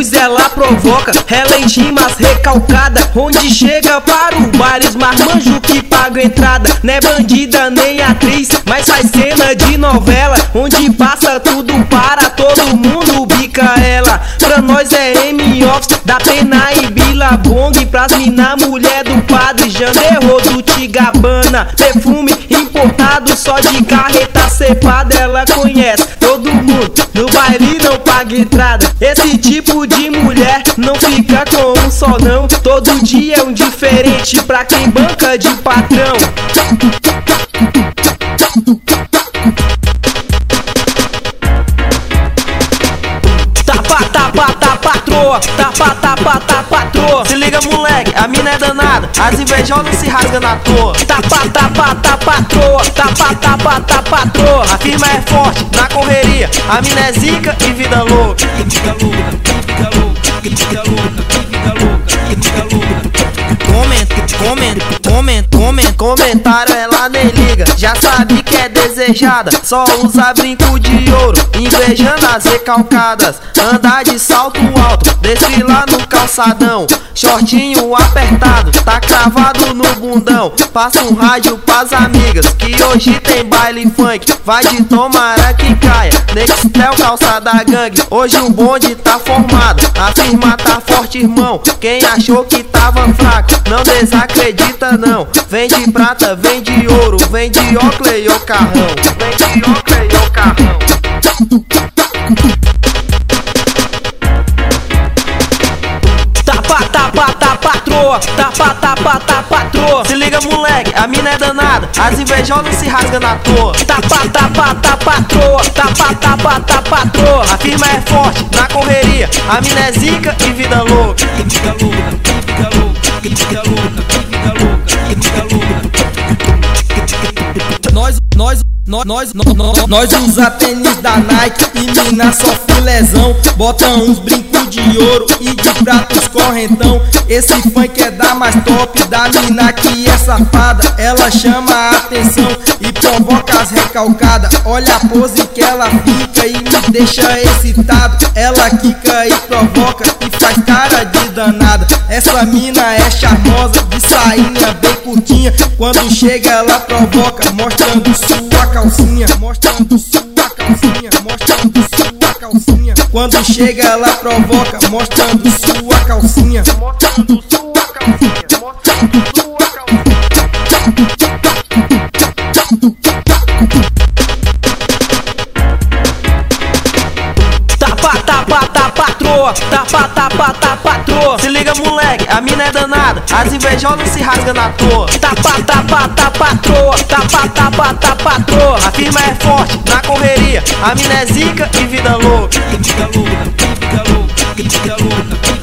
vezes ela provoca, ela em rimas recalcada, onde chega para o bares marmanjo que paga entrada. Não é bandida nem atriz, mas faz cena de novela, onde passa tudo para todo mundo bica ela. Pra nós é M-Office, da Pena e Billabong, pras mina mulher do padre Janderro do Tigabana. Perfume importado só de carreta cepada, ela conhece todo mundo, no baile não paga entrada. Esse tipo de mulher não fica com um só não, todo dia é um diferente pra quem banca de patrão. Tapa, patroa. Se liga moleque, a mina é danada, as invejosas se rasgam na toa. Tapa, patroa. A firma é forte, na correria, a mina é zica e vida louca. Comentário ela nem liga, já sabe que é desejada, só usa brinco de ouro, invejando as recalcadas. Anda de salto alto, desfilar no calçadão, shortinho apertado, tá cravado no bundão. Passa um rádio pras amigas, que hoje tem baile funk, vai de tomara que caia, Nextel calçada gangue, hoje o bonde tá formado, a firma tá forte irmão. Quem achou que tava fraco, não desacredita não. Vem de prata, vem de ouro, vem de Oakley ou carrão, vem de Oakley ou carrão. Tapa, patroa. Se liga moleque, a mina é danada, as invejosas se rasgam na toa. Tapa, patroa. A firma é forte, na correria, a mina é zica e vida louca. Nós usa tênis da Nike e mina só filézão, bota uns brincos de ouro e de pratos correntão. Esse funk é da mais top, da mina que é safada, ela chama a atenção e provoca as recalcadas. Olha a pose que ela fica e me deixa excitado, ela quica e provoca e faz cara de danada. Essa mina é charmosa, de sainha bem curtinha, quando chega ela provoca, mostrando sua calcinha, mostrando sua calcinha, mostrando sua calcinha. Quando chega ela provoca, mostrando sua calcinha, mostrando sua calcinha, mostrando sua calcinha. Tapa, patroa. Se liga moleque, a mina é danada, as invejosas se rasgam na toa. Tapa, patroa. A firma é forte, na correria, a mina é zica e vida louca.